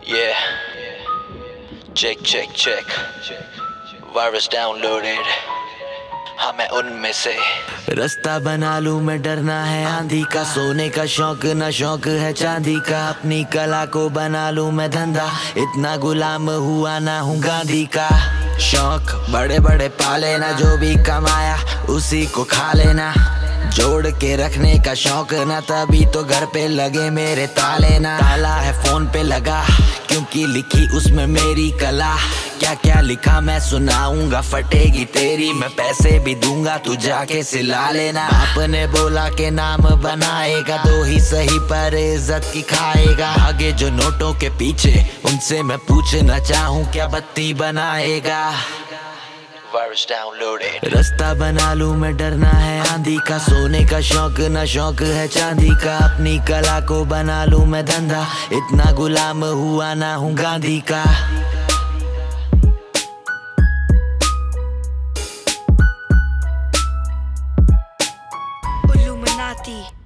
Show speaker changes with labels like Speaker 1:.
Speaker 1: Yeah, check virus downloaded. हाँ मैं उनमें से
Speaker 2: रास्ता बना लूं मैं, डरना है आंधी का। सोने का शौक ना शौक है चांदी का। अपनी कला को बना लूं मैं धंधा, इतना गुलाम हुआ ना हूँ गांधी का। शौक बड़े बड़े पाले ना, जो भी कमाया उसी को खा लेना। जोड़ के रखने का शौक ना, तभी तो घर पे लगे मेरे ताले ना। ताला है फोन पे लगा, क्योंकि लिखी उसमें मेरी कला। क्या क्या लिखा मैं सुनाऊंगा, फटेगी तेरी मैं पैसे भी दूंगा, तू जाके सिला लेना। बाप ने बोला के नाम बनाएगा, तो ही सही पर इज्जत की खाएगा। आगे जो नोटों के पीछे, उनसे मैं पूछना चाहूँ क्या बत्ती बनाएगा।
Speaker 1: Virus downloaded.
Speaker 2: रास्ता बना लूं मैं, डरना है आंधी का। सोने का शौक ना शौक है चांदी का। अपनी कला को बना लूं मैं धंधा, इतना गुलाम हुआ ना हूँ गांधी का।
Speaker 3: Illuminati.